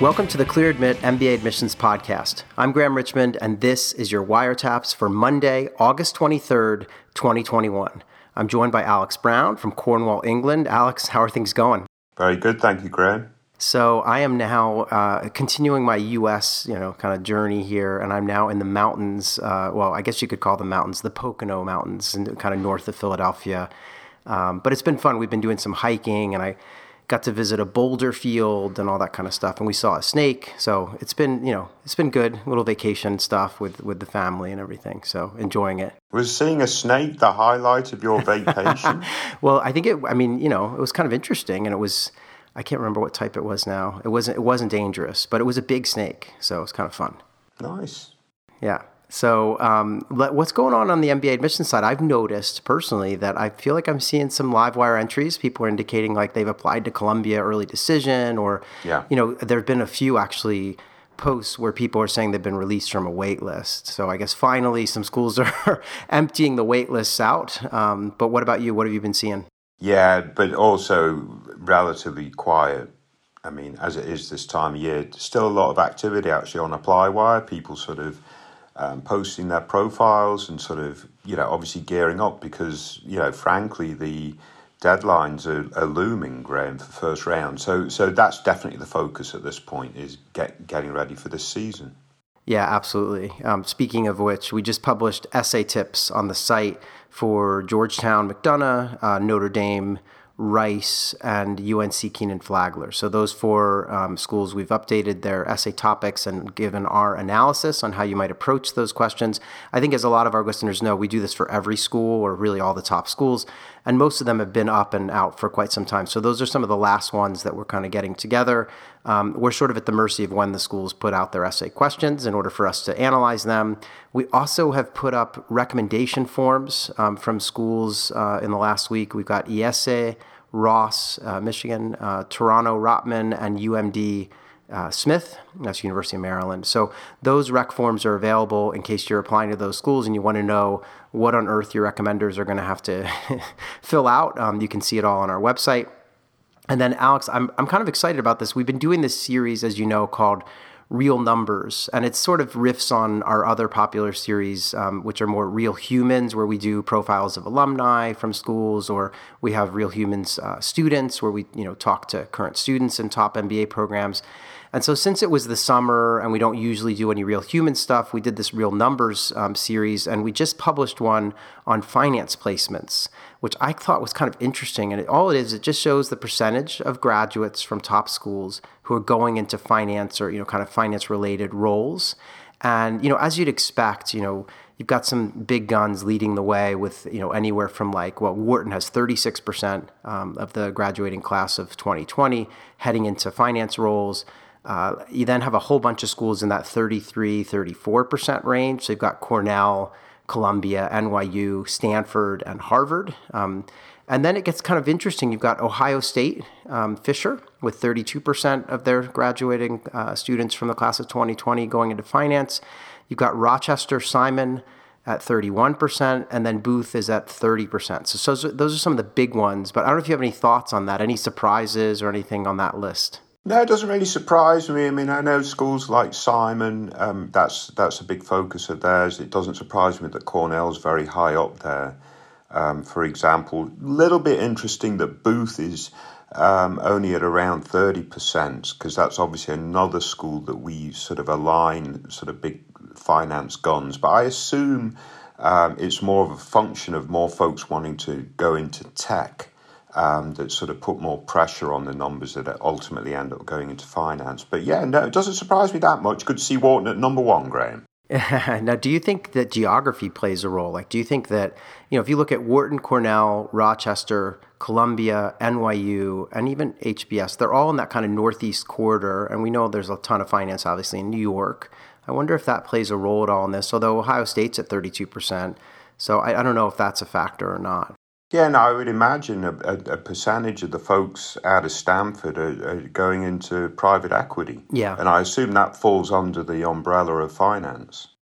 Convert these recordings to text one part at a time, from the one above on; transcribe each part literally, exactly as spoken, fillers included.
Welcome to the Clear Admit M B A Admissions Podcast. I'm Graham Richmond, and this is your wiretaps for Monday, August twenty-third, twenty twenty-one. I'm joined by Alex Brown from Cornwall, England. Alex, how are things going? Very good, thank you, Graham. So I am now uh, continuing my U S, you know, kind of journey here, and I'm now in the mountains. Uh, well, I guess you could call them mountains, the Pocono Mountains, kind of north of Philadelphia. Um, but it's been fun. We've been doing some hiking, and I got to visit a boulder field and all that kind of stuff, and we saw a snake. So it's been, you know, it's been good, little vacation stuff with, with the family and everything. So enjoying it. Was seeing a snake the highlight of your vacation? Well, I think it, I mean, you know, it was kind of interesting, and it was, I can't remember what type it was now. It wasn't, it wasn't dangerous, but it was a big snake. So it was kind of fun. Nice. Yeah. So um, let, what's going on on the M B A admissions side? I've noticed personally that I feel like I'm seeing some live wire entries. People are indicating like they've applied to Columbia early decision, or, yeah. you know, there have been a few actually posts where people are saying they've been released from a wait list. So I guess finally some schools are emptying the wait lists out. Um, but what about you? What have you been seeing? Yeah, but also relatively quiet. I mean, as it is this time of year, still a lot of activity actually on ApplyWire. People sort of Um, posting their profiles and sort of, you know, obviously gearing up because, you know, frankly, the deadlines are, are looming, Graham, for first round. So so that's definitely the focus at this point, is get, getting ready for this season. Yeah, absolutely. Um, speaking of which, we just published essay tips on the site for Georgetown, McDonough, uh, Notre Dame, Rice, and U N C Kenan-Flagler. So those four um, schools, we've updated their essay topics and given our analysis on how you might approach those questions. I think as a lot of our listeners know, we do this for every school, or really all the top schools, and most of them have been up and out for quite some time. So those are some of the last ones that we're kind of getting together. Um, we're sort of at the mercy of when the schools put out their essay questions in order for us to analyze them. We also have put up recommendation forms um, from schools uh, in the last week. We've got I E S E, Ross, uh, Michigan, uh, Toronto, Rotman, and U M D uh, Smith. That's University of Maryland. So those rec forms are available in case you're applying to those schools and you want to know what on earth your recommenders are going to have to fill out. Um, you can see it all on our website. And then, Alex, I'm I'm kind of excited about this. We've been doing this series, as you know, called Real Numbers, and it sort of riffs on our other popular series, um, which are more Real Humans, where we do profiles of alumni from schools, or we have Real Humans uh, students, where we you know talk to current students in top M B A programs. And so since it was the summer and we don't usually do any Real Human stuff, we did this Real Numbers um, series, and we just published one on finance placements, which I thought was kind of interesting. And it, all it is, it just shows the percentage of graduates from top schools who are going into finance or, you know, kind of finance-related roles. And, you know, as you'd expect, you know, you've got some big guns leading the way with, you know, anywhere from like, well, Wharton has thirty-six percent um, of the graduating class of twenty twenty heading into finance roles. Uh, you then have a whole bunch of schools in that thirty-three, thirty-four percent range. So you've got Cornell, Columbia, N Y U, Stanford, and Harvard. Um, and then it gets kind of interesting. You've got Ohio State, um, Fisher, with thirty-two percent of their graduating uh, students from the class of twenty twenty going into finance. You've got Rochester, Simon at thirty-one percent, and then Booth is at thirty percent. So, so those are some of the big ones. But I don't know if you have any thoughts on that, any surprises or anything on that list. No, it doesn't really surprise me. I mean, I know schools like Simon, um, that's that's a big focus of theirs. It doesn't surprise me that Cornell's very high up there. Um, for example, a little bit interesting that Booth is um, only at around thirty percent, because that's obviously another school that we sort of align sort of big finance guns. But I assume um, it's more of a function of more folks wanting to go into tech. Um, that sort of put more pressure on the numbers that ultimately end up going into finance. But yeah, no, it doesn't surprise me that much. Good to see Wharton at number one, Graham. Now, do you think that geography plays a role? Like, do you think that, you know, if you look at Wharton, Cornell, Rochester, Columbia, N Y U, and even H B S, they're all in that kind of northeast corridor. And we know there's a ton of finance, obviously, in New York. I wonder if that plays a role at all in this, although Ohio State's at thirty-two percent. So I, I don't know if that's a factor or not. Yeah, no, I would imagine a, a, a percentage of the folks out of Stanford are, are going into private equity. Yeah. And I assume that falls under the umbrella of finance.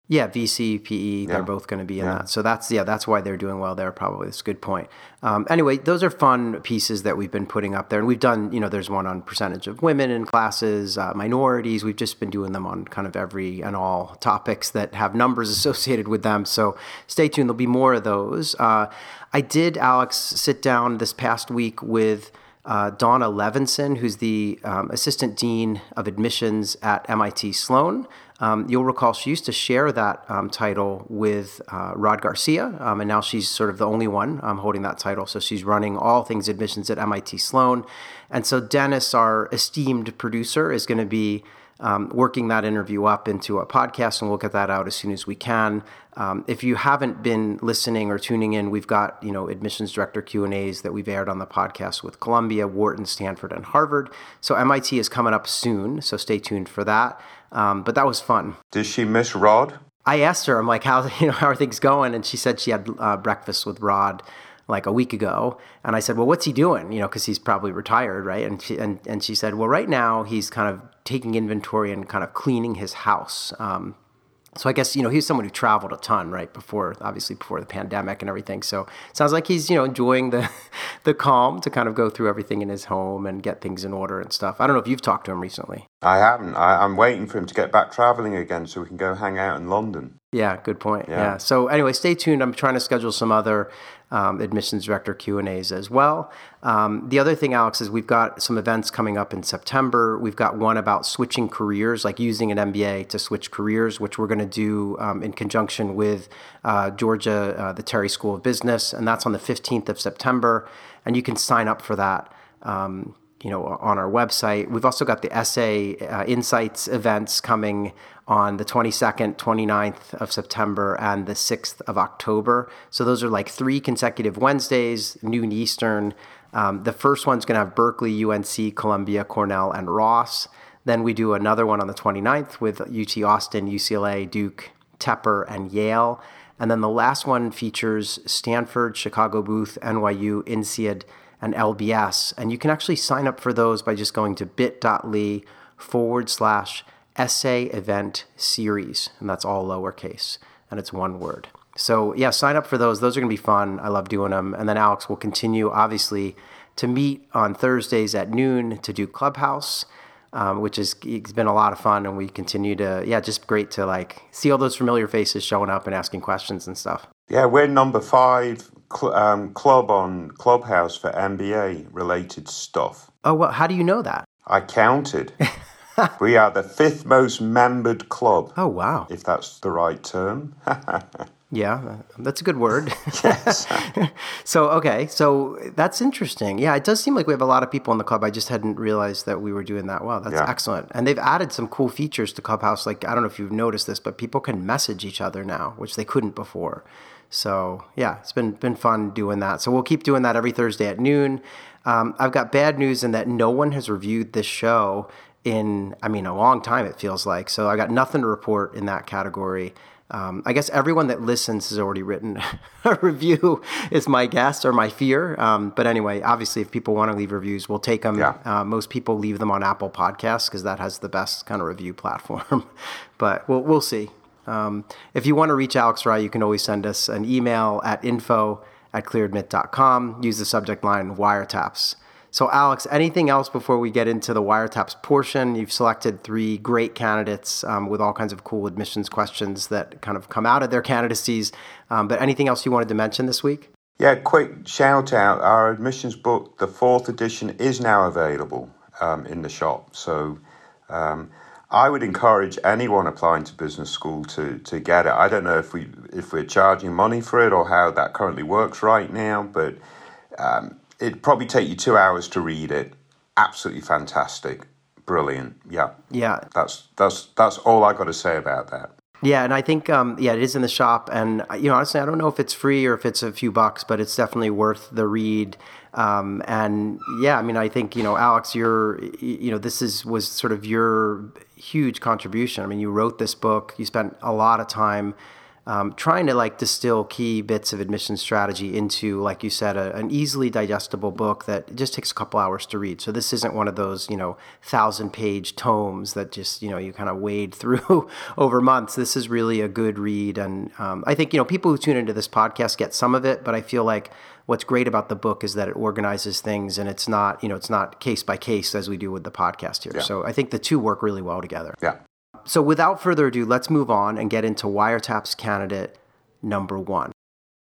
Yeah, V C, P E, they're Yeah. both going to be in Yeah. that. So that's, yeah, that's why they're doing well there probably. That's a good point. Um, anyway, those are fun pieces that we've been putting up there. And we've done, you know, there's one on percentage of women in classes, uh, minorities. We've just been doing them on kind of every and all topics that have numbers associated with them. So stay tuned. There'll be more of those. Uh, I did, Alex, sit down this past week with Uh, Donna Levinson, who's the um, Assistant Dean of Admissions at M I T Sloan. Um, you'll recall she used to share that um, title with uh, Rod Garcia, um, and now she's sort of the only one um, holding that title. So she's running all things admissions at M I T Sloan. And so Dennis, our esteemed producer, is going to be Um, working that interview up into a podcast, and we'll get that out as soon as we can. Um, if you haven't been listening or tuning in, we've got, you know, admissions director Q and A's that we've aired on the podcast with Columbia, Wharton, Stanford, and Harvard. So M I T is coming up soon, so stay tuned for that. Um, but that was fun. Does she miss Rod? I asked her, I'm like, how, you know, how are things going? And she said she had uh, breakfast with Rod like a week ago. And I said, well, what's he doing? You know, because he's probably retired, right? And she, and, and she said, well, right now he's kind of taking inventory and kind of cleaning his house. Um, so I guess, you know, he's someone who traveled a ton, right, before, obviously before the pandemic and everything. So it sounds like he's, you know, enjoying the the calm to kind of go through everything in his home and get things in order and stuff. I don't know if you've talked to him recently. I haven't. I, I'm waiting for him to get back traveling again so we can go hang out in London. Yeah, good point. Yeah. Yeah. So anyway, stay tuned. I'm trying to schedule some other um, admissions director Q and A's as well. Um, the other thing, Alex, is we've got some events coming up in September. We've got one about switching careers, like using an M B A to switch careers, which we're going to do um, in conjunction with uh, Georgia, uh, the Terry School of Business, and that's on the fifteenth of September. And you can sign up for that. Um, you know, on our website. We've also got the Essay uh, Insights events coming on the twenty-second, twenty-ninth of September and the sixth of October. So those are like three consecutive Wednesdays, noon Eastern. Um, the first one's going to have Berkeley, U N C, Columbia, Cornell, and Ross. Then we do another one on the twenty-ninth with U T Austin, U C L A, Duke, Tepper, and Yale. And then the last one features Stanford, Chicago Booth, N Y U, INSEAD, and L B S. And you can actually sign up for those by just going to bit.ly forward slash essay event series. And that's all lowercase. And it's one word. So yeah, sign up for those. Those are going to be fun. I love doing them. And then Alex will continue, obviously, to meet on Thursdays at noon to do Clubhouse, um, which is, it's been a lot of fun. And we continue to, yeah, just great to like see all those familiar faces showing up and asking questions and stuff. Yeah, we're number five cl- um, club on Clubhouse for M B A related stuff. Oh, well, how do you know that? I counted. We are the fifth most membered club. Oh, wow. If that's the right term. Yeah, that's a good word. Yes. So, okay, so that's interesting. Yeah, it does seem like we have a lot of people in the club. I just hadn't realized that we were doing that well. That's Yeah. excellent. And they've added some cool features to Clubhouse. Like, I don't know if you've noticed this, but people can message each other now, which they couldn't before. So, yeah, it's been been fun doing that. So we'll keep doing that every Thursday at noon. Um, I've got bad news in that no one has reviewed this show in, I mean, a long time, it feels like. So I got nothing to report in that category. Um, I guess everyone that listens has already written a review is my guess or my fear. Um, but anyway, obviously, if people want to leave reviews, we'll take them. Yeah. Uh, most people leave them on Apple Podcasts because that has the best kind of review platform. But we'll, we'll see. Um, if you want to reach Alex Rye, you can always send us an email at info at clearadmit dot com. Use the subject line wiretaps. So Alex, anything else before we get into the wiretaps portion? You've selected three great candidates um, with all kinds of cool admissions questions that kind of come out of their candidacies. Um, but anything else you wanted to mention this week? Yeah, quick shout out. Our admissions book, the fourth edition, is now available um, in the shop. So um, I would encourage anyone applying to business school to to get it. I don't know if we if we're charging money for it or how that currently works right now, but um, it'd probably take you two hours to read it. Absolutely fantastic, brilliant. Yeah, Yeah, that's that's that's all I got to say about that. Yeah, and I think, um, yeah, it is in the shop. And, you know, honestly, I don't know if it's free or if it's a few bucks, but it's definitely worth the read. Um, and, yeah, I mean, I think, you know, Alex, you're, you know, this is was sort of your huge contribution. I mean, you wrote this book. You spent a lot of time um, trying to like distill key bits of admission strategy into, like you said, a, an easily digestible book that just takes a couple hours to read. So this isn't one of those, you know, thousand page tomes that just, you know, you kind of wade through over months. This is really a good read. And um, I think, you know, people who tune into this podcast get some of it, but I feel like what's great about the book is that it organizes things, and it's not, you know, it's not case by case as we do with the podcast here. Yeah. So I think the two work really well together. Yeah. So without further ado, let's move on and get into Wiretaps candidate number one.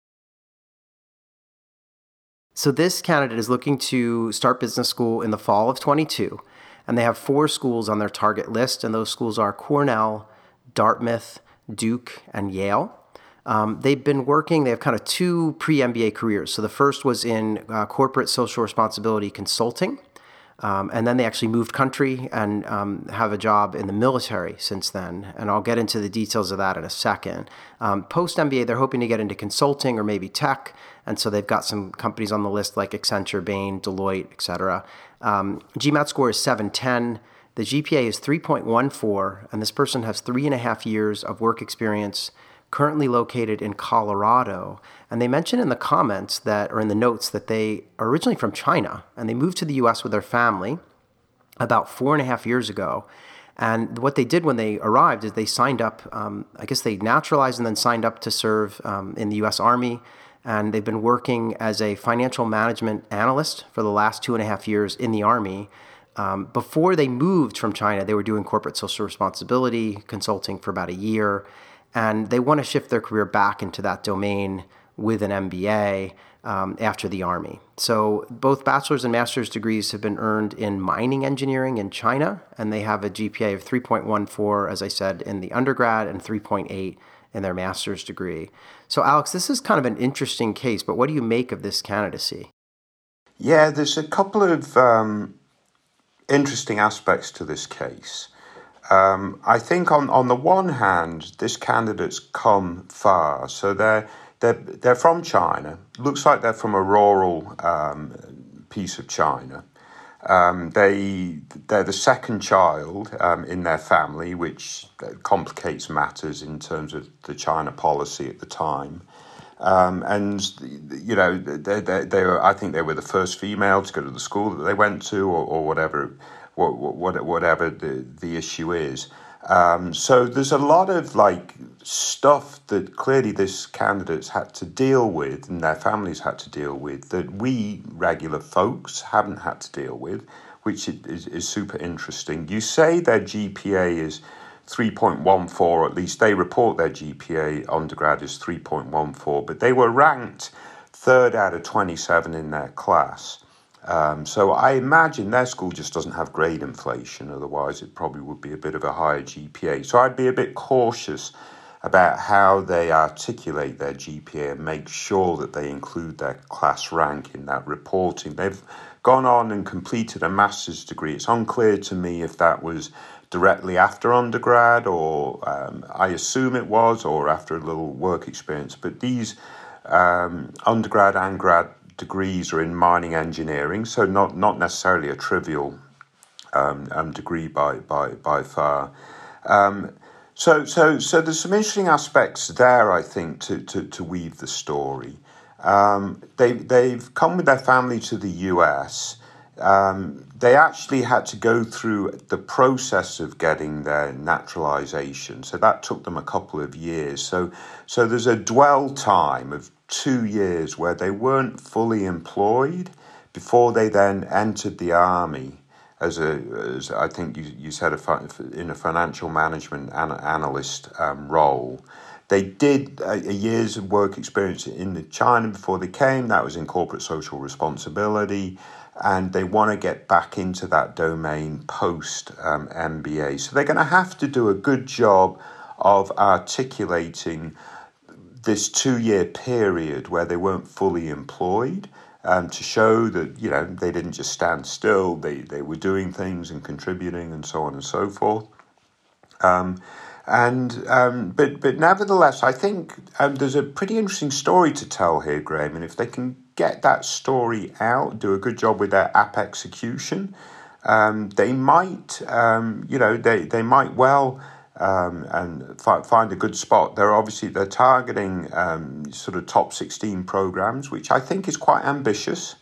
So this candidate is looking to start business school in the fall of twenty-two, and they have four schools on their target list, and those schools are Cornell, Dartmouth, Duke, and Yale. Um, they've been working, they have kind of two pre-M B A careers. So the first was in uh, corporate social responsibility consulting. Um, and then they actually moved country and um, have a job in the military since then. And I'll get into the details of that in a second. Um, Post-M B A, they're hoping to get into consulting or maybe tech. And so they've got some companies on the list like Accenture, Bain, Deloitte, et cetera. Um, GMAT score is seven ten. The G P A is three point one four. And this person has three and a half years of work experience, currently located in Colorado. And they mentioned in the comments that, or in the notes, that they are originally from China and they moved to the U S with their family about four and a half years ago. And what they did when they arrived is they signed up, um, I guess they naturalized and then signed up to serve um, in the U S Army. And they've been working as a financial management analyst for the last two and a half years in the Army. Um, before they moved from China, they were doing corporate social responsibility consulting for about a year. And they want to shift their career back into that domain with an M B A um, after the Army. So both bachelor's and master's degrees have been earned in mining engineering in China, and they have a G P A of three point one four, as I said, in the undergrad and three point eight in their master's degree. So Alex, this is kind of an interesting case, but what do you make of this candidacy? Yeah, there's a couple of um, interesting aspects to this case. Um, I think on, on the one hand, this candidate's come far. So they're they're they're from China. Looks like they're from a rural um, piece of China. Um, they they're the second child um, in their family, which complicates matters in terms of the China policy at the time. Um, and you know, they they, they were, I think they were the first female to go to the school that they went to, or, or whatever. What, what, whatever the, the issue is. Um, so there's a lot of like stuff that clearly this candidate's had to deal with and their families had to deal with that we regular folks haven't had to deal with, which is, is super interesting. You say their G P A is three point one four, or at least they report their G P A undergrad is three point one four, but they were ranked third out of twenty-seven in their class. Um, so I imagine their school just doesn't have grade inflation, otherwise it probably would be a bit of a higher G P A. So I'd be a bit cautious about how they articulate their G P A and make sure that they include their class rank in that reporting. They've gone on and completed a master's degree. It's unclear to me if that was directly after undergrad, or um, I assume it was, or after a little work experience. But these um, undergrad and grad degrees are in mining engineering, so not not necessarily a trivial um, um, degree by by by far. Um, so so so there's some interesting aspects there, I think, to to, to weave the story. Um, they they've come with their family to the U S. Um, they actually had to go through the process of getting their naturalization, so that took them a couple of years. So so there's a dwell time of two years where they weren't fully employed before they then entered the Army as a, as I think you, you said, a, in a financial management an, analyst um, role. They did a, a year's of work experience in China before they came. That was in corporate social responsibility, and they want to get back into that domain post um, M B A. So they're going to have to do a good job of articulating this two-year period where they weren't fully employed, um, to show that, you know, they didn't just stand still, they, they were doing things and contributing and so on and so forth. Um, and um, but but nevertheless, I think um, there's a pretty interesting story to tell here, Graham, and if they can get that story out, do a good job with their app execution, um, they might, um, you know, they, they might well um, and fi- find a good spot. They're obviously they're targeting um, sort of top sixteen programs, which I think is quite ambitious.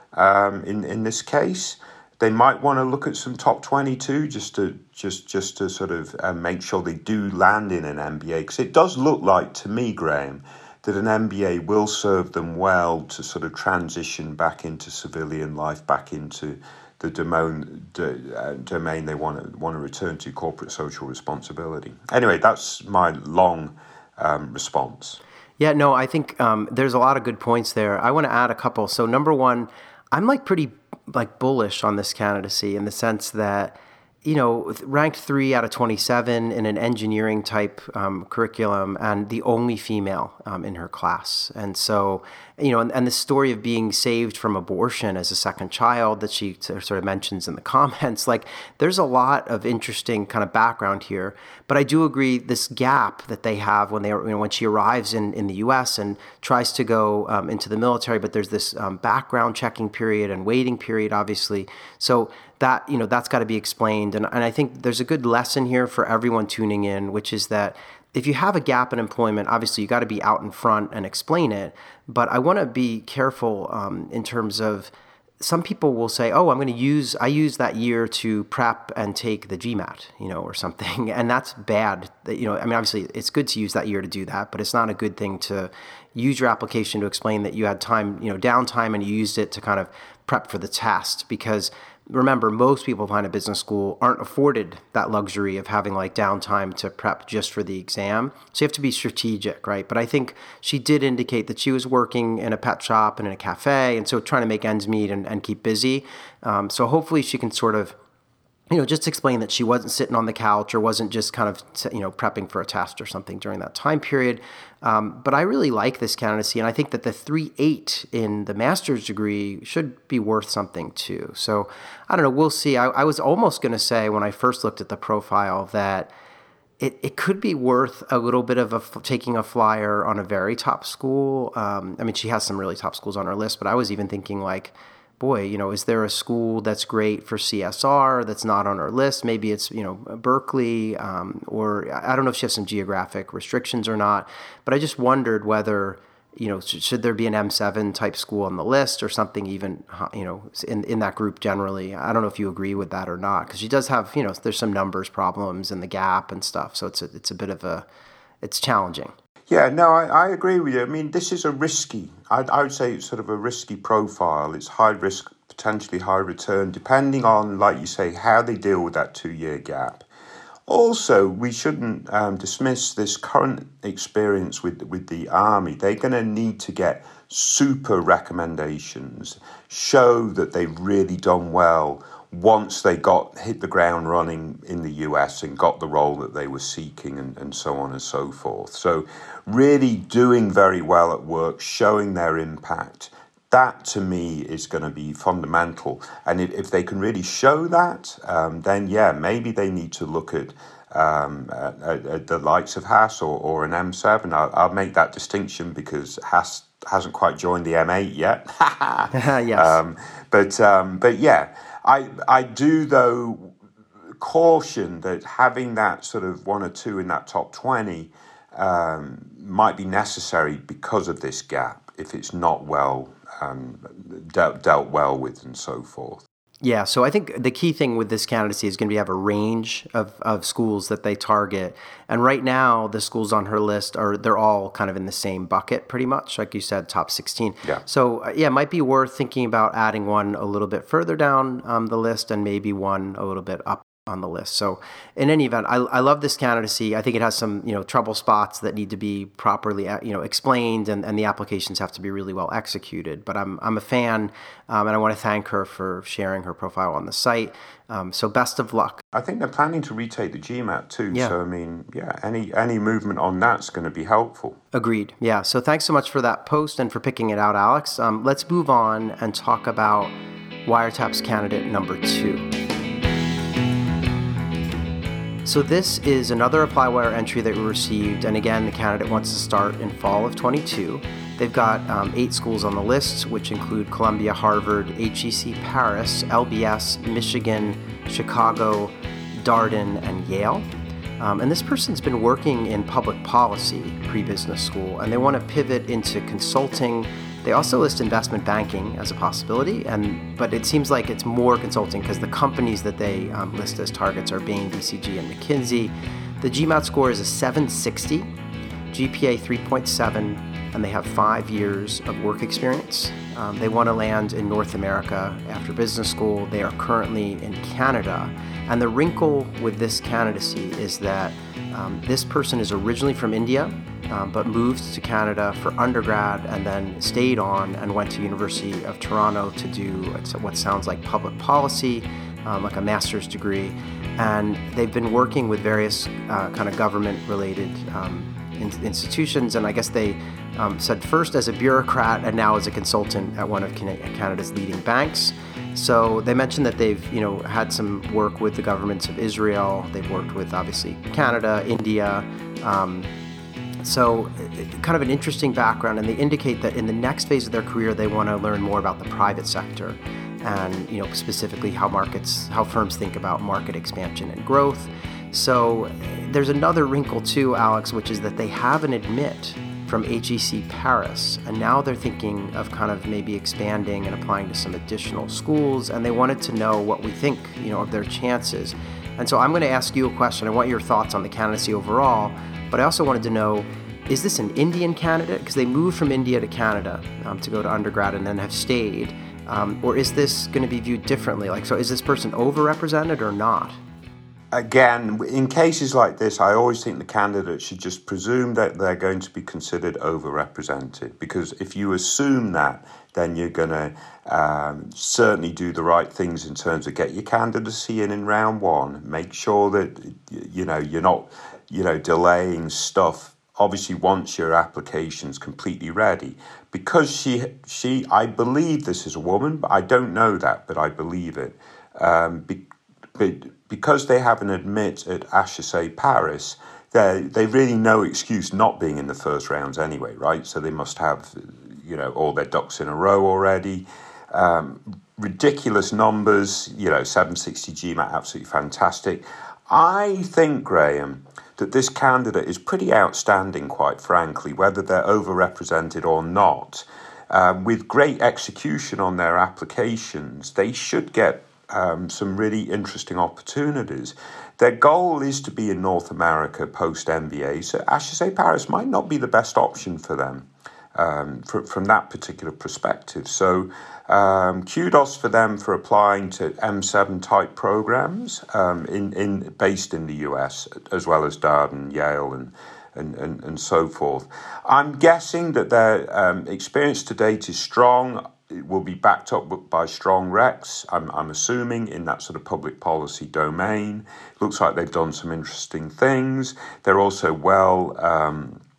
Um, in in this case, they might want to look at some top twenty-two just to just just to sort of uh, make sure they do land in an M B A, because it does look like to me, Graham, that an M B A will serve them well to sort of transition back into civilian life, back into the domain, the, uh, domain they want to want to return to, corporate social responsibility. Anyway, that's my long um, response. Yeah, no, I think um, there's a lot of good points there. I want to add a couple. So number one, I'm like pretty like bullish on this candidacy in the sense that, you know, ranked three out of twenty-seven in an engineering type um, curriculum and the only female um, in her class. And so, you know, and, and the story of being saved from abortion as a second child that she sort of mentions in the comments, like there's a lot of interesting kind of background here. But I do agree this gap that they have when they, you know, when she arrives in, in the U S and tries to go um, into the military, but there's this um, background checking period and waiting period, obviously. So that, you know, that's got to be explained. And, and I think there's a good lesson here for everyone tuning in, which is that if you have a gap in employment, obviously you got to be out in front and explain it. But I want to be careful um, in terms of some people will say, oh, I'm going to use, I use that year to prep and take the GMAT, you know, or something. And that's bad. You know, I mean, obviously it's good to use that year to do that, but it's not a good thing to use your application to explain that you had time, you know, downtime and you used it to kind of prep for the test. Because remember, most people applying to business school aren't afforded that luxury of having like downtime to prep just for the exam. So you have to be strategic, right? But I think she did indicate that she was working in a pet shop and in a cafe, and so trying to make ends meet and, and keep busy. Um, so hopefully she can sort of, you know, just explain that she wasn't sitting on the couch or wasn't just kind of, you know, prepping for a test or something during that time period. Um, but I really like this candidacy, and I think that the three point eight in the master's degree should be worth something too. So I don't know, we'll see. I, I was almost going to say when I first looked at the profile that it, it could be worth a little bit of a, taking a flyer on a very top school. Um, I mean, she has some really top schools on her list, but I was even thinking like, boy, you know, is there a school that's great for C S R that's not on our list? Maybe it's, you know, Berkeley, um, or I don't know if she has some geographic restrictions or not, but I just wondered whether, you know, should there be an M seven type school on the list or something even, you know, in, in that group generally. I don't know if you agree with that or not, because she does have, you know, there's some numbers problems in the gap and stuff. So it's a, it's a bit of a, it's challenging. Yeah, no, I, I agree with you. I mean, this is a risky, I, I would say it's sort of a risky profile. It's high risk, potentially high return, depending on, like you say, how they deal with that two-year gap. Also, we shouldn't um, dismiss this current experience with, with the Army. They're going to need to get super recommendations, show that they've really done well once they got hit the ground running in the U S and got the role that they were seeking, and, and so on and so forth. So really doing very well at work, showing their impact, that to me is going to be fundamental. And if, if they can really show that, um, then yeah, maybe they need to look at um, at, at the likes of Haas or, or an M seven. I'll, I'll make that distinction because Haas hasn't quite joined the M eight yet. Yes. Um, but um, but yeah. I I do, though, caution that having that sort of one or two in that top twenty um, might be necessary because of this gap if it's not well um, dealt, dealt well with and so forth. Yeah, so I think the key thing with this candidacy is going to be have a range of, of schools that they target. And right now, the schools on her list are, they're all kind of in the same bucket pretty much, like you said, top sixteen. Yeah. So yeah, it might be worth thinking about adding one a little bit further down um, the list and maybe one a little bit up on the list. So in any event, I, I love this candidacy. I think it has some, you know, trouble spots that need to be properly, you know, explained, and, and the applications have to be really well executed. But I'm I'm a fan, um, and I want to thank her for sharing her profile on the site. Um, so best of luck. I think they're planning to retake the GMAT too. Yeah. So I mean, yeah, any any movement on that's going to be helpful. Agreed. Yeah. So thanks so much for that post and for picking it out, Alex. Um, let's move on and talk about Wiretap's candidate number two. So this is another ApplyWire entry that we received, and again, the candidate wants to start in fall of twenty-two. They've got um, eight schools on the list, which include Columbia, Harvard, H E C Paris, L B S, Michigan, Chicago, Darden, and Yale. Um, and this person's been working in public policy pre-business school, and they want to pivot into consulting. They also list investment banking as a possibility, and but it seems like it's more consulting because the companies that they um, list as targets are Bain, B C G, and McKinsey. The GMAT score is a seven sixty, G P A three point seven, and they have five years of work experience. Um, they want to land in North America after business school. They are currently in Canada. And the wrinkle with this candidacy is that um, this person is originally from India, um, but moved to Canada for undergrad and then stayed on and went to University of Toronto to do what sounds like public policy, um, like a master's degree. And they've been working with various uh, kind of government-related um, in- institutions, and I guess they um, said first as a bureaucrat and now as a consultant at one of Canada's leading banks. So they mentioned that they've, you know, had some work with the governments of Israel. They've worked with, obviously, Canada, India. Um, so kind of an interesting background, and they indicate that in the next phase of their career, they want to learn more about the private sector and, you know, specifically how markets, how firms think about market expansion and growth. So there's another wrinkle too, Alex, which is that they have an admit from H E C Paris, and now they're thinking of kind of maybe expanding and applying to some additional schools, and they wanted to know what we think, you know, of their chances. And so I'm going to ask you a question. I want your thoughts on the candidacy overall, but I also wanted to know, is this an Indian candidate? Because they moved from India to Canada um, to go to undergrad and then have stayed. Um, or is this going to be viewed differently? Like, so is this person overrepresented or not? Again, in cases like this, I always think the candidate should just presume that they're going to be considered overrepresented, because if you assume that, then you're going to um, certainly do the right things in terms of get your candidacy in in round one. Make sure that, you know, you're not, you know, delaying stuff. Obviously, once your application's completely ready, because she, she, I believe this is a woman, but I don't know that, but I believe it. Um, be, but because they have an admit at H E C Paris, they they really no excuse not being in the first rounds anyway, right? So they must have, you know, all their ducks in a row already. Um, ridiculous numbers, you know, seven sixty GMAT, absolutely fantastic. I think, Graham, that this candidate is pretty outstanding, quite frankly, whether they're overrepresented or not. Um, with great execution on their applications, they should get Um, some really interesting opportunities. Their goal is to be in North America post-M B A, so H E C Paris might not be the best option for them um, for, from that particular perspective. So um, kudos for them for applying to M seven type programs um, in, in based in the U S, as well as Darden, Yale, and And, and, and so forth. I'm guessing that their um, experience to date is strong. It will be backed up by strong recs, I'm, I'm assuming, in that sort of public policy domain. It looks like they've done some interesting things. They're also well um,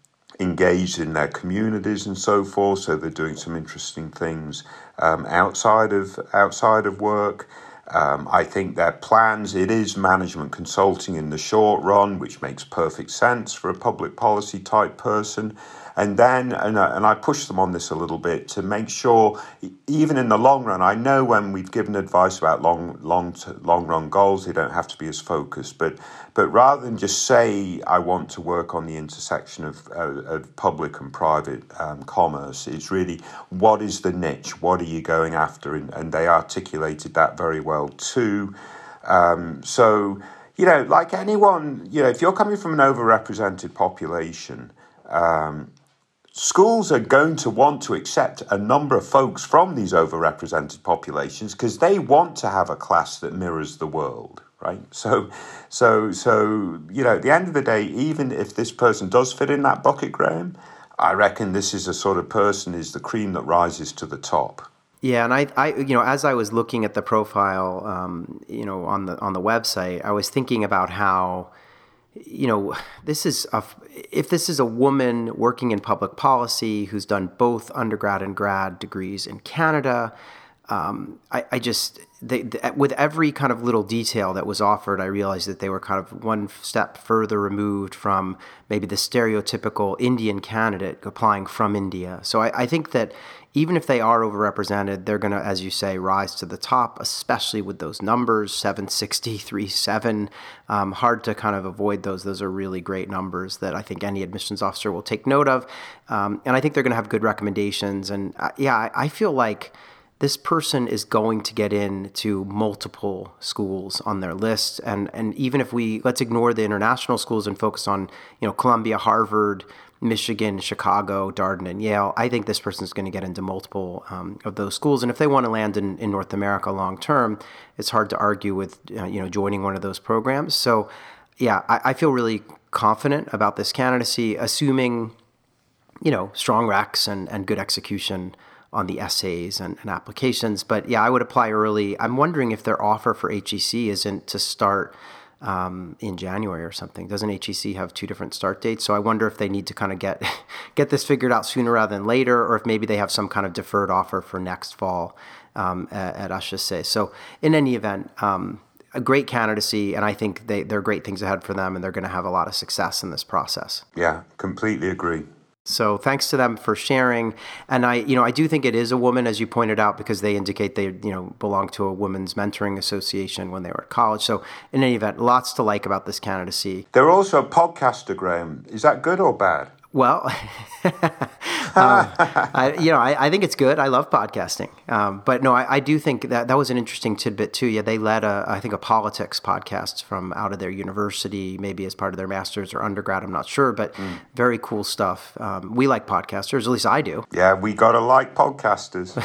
engaged in their communities and so forth, so they're doing some interesting things um, outside of outside of work. Um, I think their plans, it is management consulting in the short run, which makes perfect sense for a public policy type person. And then, and I, and I push them on this a little bit to make sure, even in the long run, I know when we've given advice about long, long, long run goals, they don't have to be as focused. But, but rather than just say, I want to work on the intersection of, uh, of public and private um, commerce, it's really, what is the niche? What are you going after? And, and they articulated that very well too. Um, so, you know, like anyone, you know, if you're coming from an overrepresented population, um, schools are going to want to accept a number of folks from these overrepresented populations because they want to have a class that mirrors the world, right? So, so, so you know, at the end of the day, even if this person does fit in that bucket, Graham, I reckon this is a sort of person is the cream that rises to the top. Yeah, and I, I, you know, as I was looking at the profile, um, you know, on the on the website, I was thinking about how, you know, this is a, if this is a woman working in public policy who's done both undergrad and grad degrees in Canada, um, I, I just they, they, with every kind of little detail that was offered, I realized that they were kind of one step further removed from maybe the stereotypical Indian candidate applying from India. So I, I think that even if they are overrepresented, they're going to, as you say, rise to the top, especially with those numbers, seven sixty, three seven. Um, hard to kind of avoid those. Those are really great numbers that I think any admissions officer will take note of. Um, and I think they're going to have good recommendations. And uh, yeah, I, I feel like this person is going to get into multiple schools on their list. And, and even if we, let's ignore the international schools and focus on, you know, Columbia, Harvard, Michigan, Chicago, Darden, and Yale, I think this person is going to get into multiple um, of those schools. And if they want to land in, in North America long term, it's hard to argue with uh, you know joining one of those programs. So, yeah, I, I feel really confident about this candidacy, assuming you know strong recs and, and good execution on the essays and, and applications. But yeah, I would apply early. I'm wondering if their offer for H E C isn't to start Um, in January or something. Doesn't H E C have two different start dates? So I wonder if they need to kind of get get this figured out sooner rather than later, or if maybe they have some kind of deferred offer for next fall um, at, at H E C. So in any event, um, a great candidacy, and I think they, there are great things ahead for them, and they're going to have a lot of success in this process. Yeah, completely agree. So thanks to them for sharing. And I, you know, I do think it is a woman, as you pointed out, because they indicate they, you know, belong to a women's mentoring association when they were at college. So in any event, lots to like about this candidacy. They're also a podcaster, Graham. Is that good or bad? Well, um, I, you know, I, I think it's good. I love podcasting. Um, but no, I, I do think that that was an interesting tidbit too. Yeah, they led a, I think a politics podcast from out of their university, maybe as part of their master's or undergrad. I'm not sure, but mm. very cool stuff. Um, we like podcasters, at least I do. Yeah, we got to like podcasters.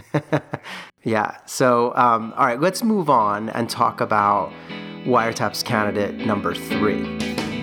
Yeah. So, um, all right, let's move on and talk about Wiretap's candidate number three.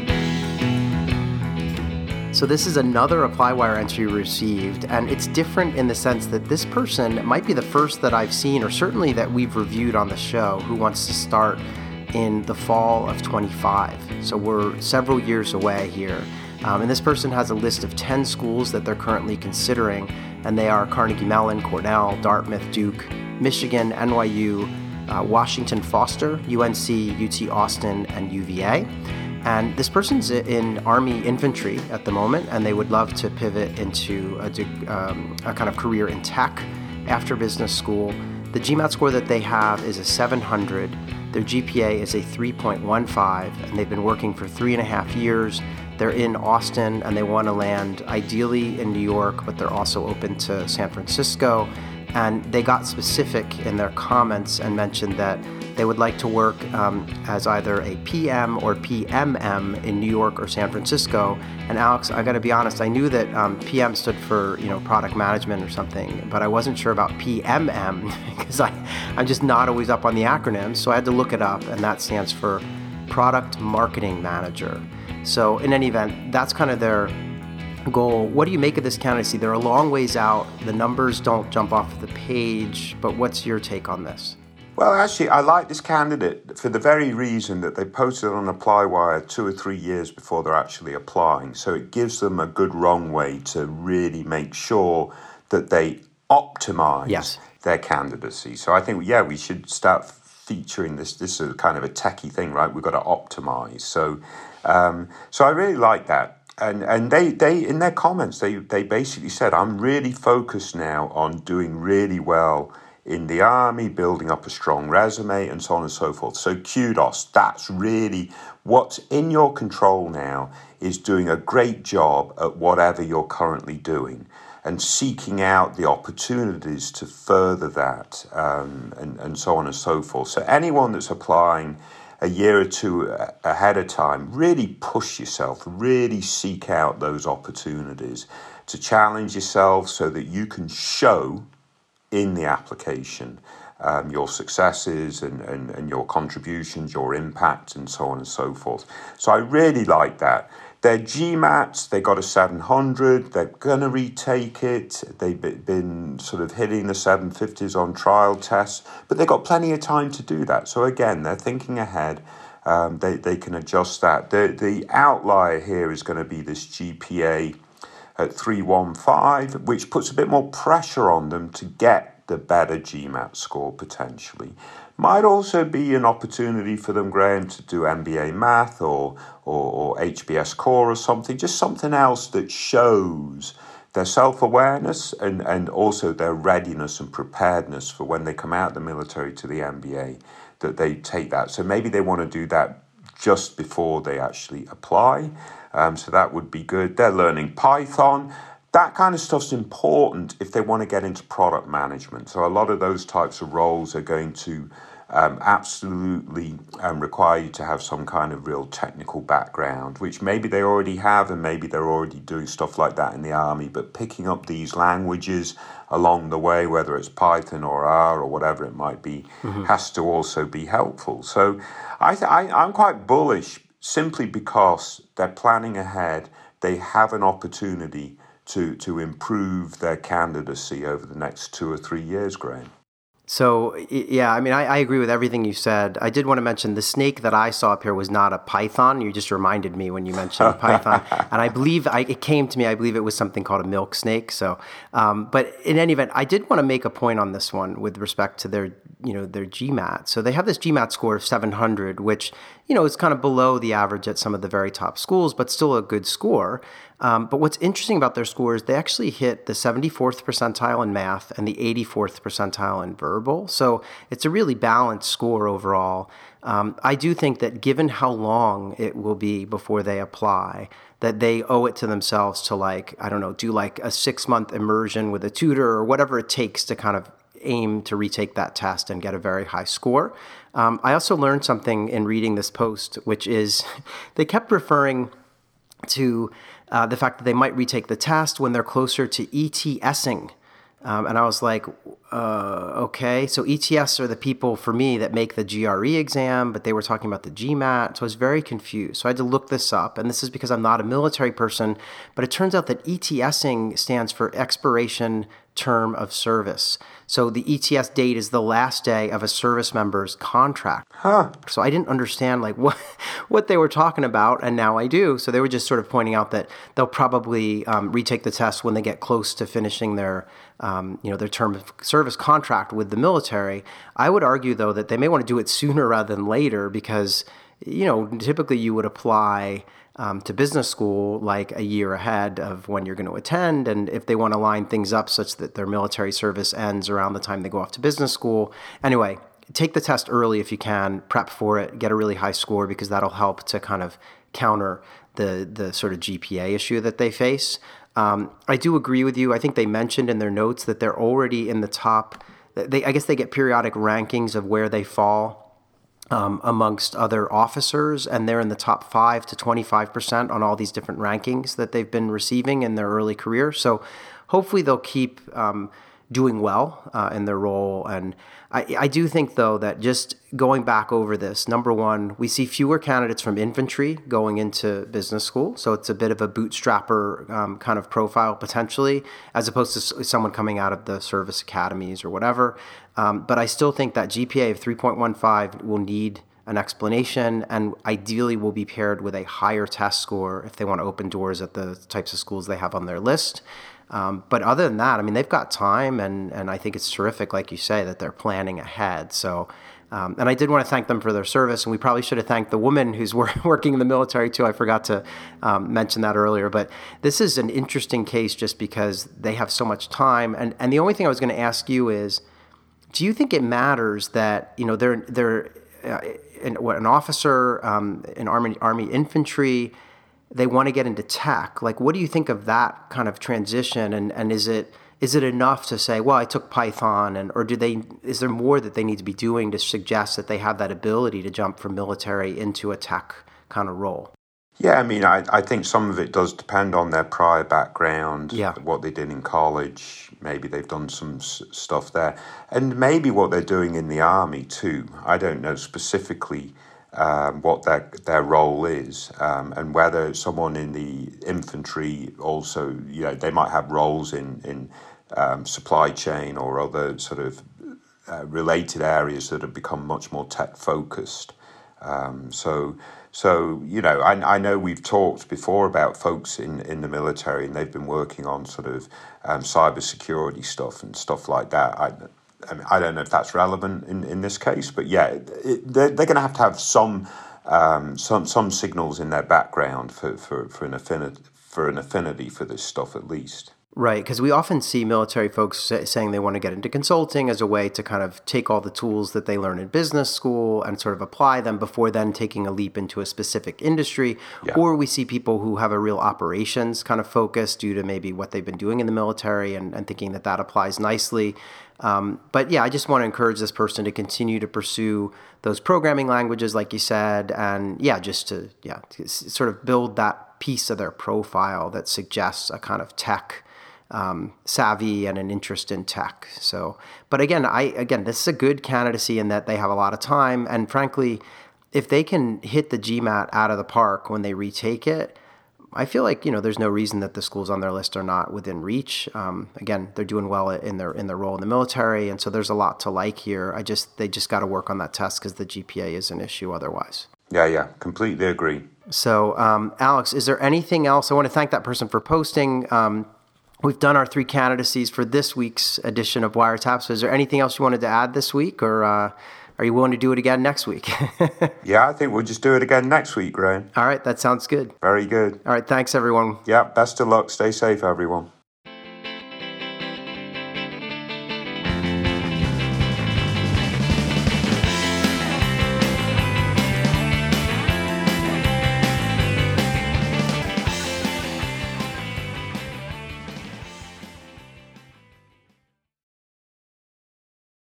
So this is another ApplyWire entry received, and it's different in the sense that this person might be the first that I've seen, or certainly that we've reviewed on the show, who wants to start in the fall of twenty-five. So we're several years away here. Um, and this person has a list of ten schools that they're currently considering, and they are Carnegie Mellon, Cornell, Dartmouth, Duke, Michigan, N Y U, uh, Washington Foster, U N C, U T Austin, and U V A. And this person's in Army infantry at the moment, and they would love to pivot into a, um, a kind of career in tech after business school. The GMAT score that they have is a seven hundred. Their G P A is a three point one five, and they've been working for three and a half years. They're in Austin, and they want to land ideally in New York, but they're also open to San Francisco. And they got specific in their comments and mentioned that they would like to work um, as either a P M or P M M in New York or San Francisco. And Alex, I got to be honest, I knew that um, P M stood for, you know, product management or something, but I wasn't sure about P M M because I, I'm just not always up on the acronyms. So I had to look it up, and that stands for Product Marketing Manager. So in any event, that's kind of their goal. What do you make of this candidacy? They're a long ways out. The numbers don't jump off the page, but what's your take on this? Well, actually, I like this candidate for the very reason that they posted on ApplyWire two or three years before they're actually applying. So it gives them a good runway to really make sure that they optimize yes. their candidacy. So I think, yeah, we should start featuring this. This is kind of a techie thing, right? We've got to optimize. So, um, so I really like that. And and they, they in their comments, they, they basically said, I'm really focused now on doing really well in the Army, building up a strong resume, and so on and so forth. So kudos. That's really what's in your control now, is doing a great job at whatever you're currently doing and seeking out the opportunities to further that, um, and, and so on and so forth. So anyone that's applying a year or two ahead of time, really push yourself, really seek out those opportunities to challenge yourself so that you can show in the application um, your successes and, and, and your contributions, your impact, and so on and so forth. So I really like that. Their GMAT, they got a seven hundred. They're going to retake it. They've been sort of hitting the seven fifties on trial tests, but they've got plenty of time to do that. So again, they're thinking ahead. Um, they, they can adjust that. The, the outlier here is going to be this G P A at three fifteen, which puts a bit more pressure on them to get the better GMAT score potentially. Might also be an opportunity for them, Graham, to do M B A Math or, or, or H B S Core or something, just something else that shows their self-awareness and, and also their readiness and preparedness for when they come out of the military to the M B A, that they take that. So maybe they want to do that just before they actually apply. Um, so that would be good. They're learning Python. That kind of stuff's important if they want to get into product management. So a lot of those types of roles are going to um, absolutely um, require you to have some kind of real technical background, which maybe they already have, and maybe they're already doing stuff like that in the Army. But picking up these languages along the way, whether it's Python or R or whatever it might be, mm-hmm. has to also be helpful. So I, th- I I'm quite bullish simply because they're planning ahead. They have an opportunity to to improve their candidacy over the next two or three years, Graham. So, yeah, I mean, I, I agree with everything you said. I did want to mention the snake that I saw up here was not a python. You just reminded me when you mentioned python. And I believe, I, it came to me, I believe it was something called a milk snake. So, um, but in any event, I did want to make a point on this one with respect to their, you know, their GMAT. So they have this GMAT score of seven hundred, which, you know, is kind of below the average at some of the very top schools, but still a good score. Um, but what's interesting about their scores, they actually hit the seventy-fourth percentile in math and the eighty-fourth percentile in verbal. So it's a really balanced score overall. Um, I do think that given how long it will be before they apply, that they owe it to themselves to, like, I don't know, do like a six-month immersion with a tutor or whatever it takes to kind of aim to retake that test and get a very high score. Um, I also learned something in reading this post, which is they kept referring to uh, the fact that they might retake the test when they're closer to ETSing. Um, and I was like, uh, okay, so E T S are the people for me that make the G R E exam, but they were talking about the GMAT. So I was very confused. So I had to look this up. And this is because I'm not a military person, but it turns out that ETSing stands for expiration term of service. So the E T S date is the last day of a service member's contract. Huh. So I didn't understand like what what they were talking about, and now I do. So they were just sort of pointing out that they'll probably um, retake the test when they get close to finishing their um, you know their term of service contract with the military. I would argue though that they may want to do it sooner rather than later because you know typically you would apply Um, to business school like a year ahead of when you're going to attend. And if they want to line things up such that their military service ends around the time they go off to business school. Anyway, take the test early if you can, prep for it, get a really high score because that'll help to kind of counter the, the sort of G P A issue that they face. Um, I do agree with you. I think they mentioned in their notes that they're already in the top. They, I guess they get periodic rankings of where they fall Um, amongst other officers, and they're in the top five to twenty-five percent on all these different rankings that they've been receiving in their early career. So hopefully they'll keep um, doing well uh, in their role. And I, I do think, though, that just going back over this, number one, we see fewer candidates from infantry going into business school. So it's a bit of a bootstrapper um, kind of profile potentially, as opposed to someone coming out of the service academies or whatever. Um, but I still think that G P A of three point one five will need an explanation and ideally will be paired with a higher test score if they want to open doors at the types of schools they have on their list. Um, but other than that, I mean, they've got time, and, and I think it's terrific, like you say, that they're planning ahead. So, um, and I did want to thank them for their service, and we probably should have thanked the woman who's wor- working in the military too. I forgot to um, mention that earlier, but this is an interesting case just because they have so much time. And, and the only thing I was going to ask you is, do you think it matters that, you know, they're, they're uh, an, what, an officer um, in Army, Army infantry, they want to get into tech? Like, what do you think of that kind of transition? And, and is it is it enough to say, well, I took Python, and or do they? Is there more that they need to be doing to suggest that they have that ability to jump from military into a tech kind of role? Yeah, I mean, I, I think some of it does depend on their prior background, yeah. what they did in college. Maybe they've done some s- stuff there. And maybe what they're doing in the Army too. I don't know specifically um, what their their role is, um, and whether someone in the infantry also, you know, they might have roles in, in um, supply chain or other sort of uh, related areas that have become much more tech-focused. Um, so... So, you know, I, I know we've talked before about folks in, in the military, and they've been working on sort of um, cybersecurity stuff and stuff like that. I, I mean, I don't know if that's relevant in, in this case, but yeah, it, they're, they're going to have to have some um, some some signals in their background for, for, for an affinity for an affinity for this stuff at least. Right, because we often see military folks say, saying they want to get into consulting as a way to kind of take all the tools that they learn in business school and sort of apply them before then taking a leap into a specific industry. Yeah. Or we see people who have a real operations kind of focus due to maybe what they've been doing in the military and, and thinking that that applies nicely. Um, but yeah, I just want to encourage this person to continue to pursue those programming languages, like you said, and yeah, just to yeah to sort of build that piece of their profile that suggests a kind of tech Um, savvy and an interest in tech. So, but again, I again, this is a good candidacy in that they have a lot of time, and frankly, if they can hit the GMAT out of the park when they retake it, I feel like you know there's no reason that the schools on their list are not within reach. Um, again, they're doing well in their in their role in the military, and so there's a lot to like here. I just they just got to work on that test because the G P A is an issue otherwise. Yeah, yeah, completely agree. So, um, Alex, is there anything else? I want to thank that person for posting. Um, We've done our three candidacies for this week's edition of Wiretaps. So is there anything else you wanted to add this week, or uh, are you willing to do it again next week? Yeah, I think we'll just do it again next week, Graham. All right, that sounds good. Very good. All right, thanks, everyone. Yeah, best of luck. Stay safe, everyone.